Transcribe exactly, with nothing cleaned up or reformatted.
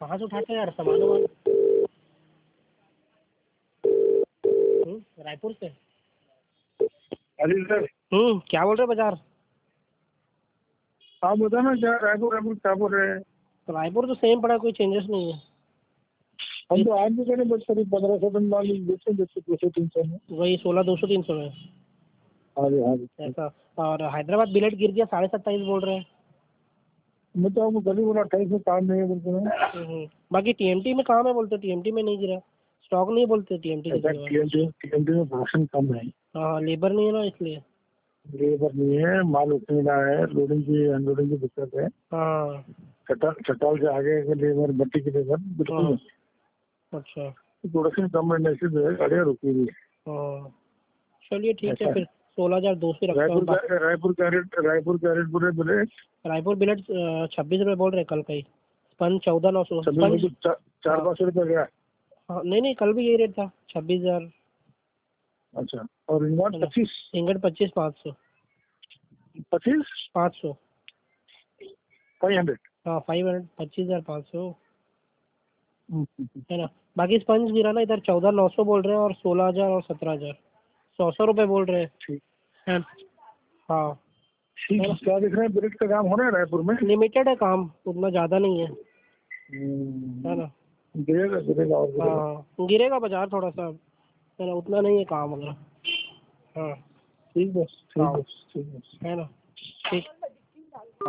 कहाँ से उठाते हैं यार सामान वामान? हम्म, रायपुर से। अली सर, हम्म, क्या बोल रहे बाजार? आप बताओ ना क्या रायपुर रायपुर क्या बोल रहे हैं? तो रायपुर तो सेम पड़ा, कोई चेंजेस नहीं है। हम तो आज भी करें बस करीब पंद्रह सौ टन माल बेचते बेचते दो सौ तीन सौ में। वही सोलह दो सौ तीन सौ में हाँ जी हाँ जी। ऐसा। और हैदराबाद बिलेट गिर गया, साढ़े सत्ताईस बोल रहे हैं। मैं तो आपको गली बोला अट्ठाईस में काम नहीं है बोलते हैं। हम्म, बाकी टीएमटी में काम है बोलते, टीएमटी में नहीं गिरा। स्टॉक नहीं बोलते टीएमटी की ऐसा जगह। टीएमटी टीएमटी में प्रोडक्शन कम है, हाँ, लेबर नहीं है ना इसलिए। लेबर नहीं है, माल उतनी रहा है, लोडिंग की अनलोडिंग की दिक्कत है। हाँ। चटाल चटाल से आगे के लेबर, भट्टी की लेबर बिल्कुल हाँ, नहीं। अच्छा। प्रोडक्शन कम रहने से जो है गाड़ियाँ रुकी हुई है। हाँ, चलिए ठीक है ऐसा फिर। है। सोलह हजार दो सौ रखता हूँ। रायपुर का रायपुर का रेट रायपुर का रेट बोले बोले रायपुर बिलेट छब्बीस रुपये बोल रहे कल का ही। स्पंज चौदह नौ सौ छब्बीस स्पंज। रुपये चा, चार हाँ। पाँच सौ रुपये गया। हाँ, नहीं नहीं, कल भी यही रेट था, छब्बीस हजार। अच्छा, और इंगॉट पच्चीस इंगट पच्चीस पाँच सौ। पच्चीस पाँच सौ। Five hundred. हाँ, फाइव हंड्रेड, पच्चीस हजार पाँच सौ है ना। बाकी स्पंज गिरा ना इधर, चौदह नौ सौ बोल रहे हैं और सोलह हजार और सत्रह हजार। सौ सौ रुपये बोल रहे ठीक हैं। हाँ। ठीक है। क्या दिख रहे हैं, ब्रिज का काम हो रहा है रायपुर में? लिमिटेड है काम, उतना ज़्यादा नहीं है। हम्म, है ना। गिरेगा गिरेगा और गिरेगा। हाँ, गिरेगा बाजार थोड़ा सा, है ना, उतना नहीं है काम वगैरह। हाँ। ठीक है ठीक हाँ, है ठीक है। है ना। ठीक।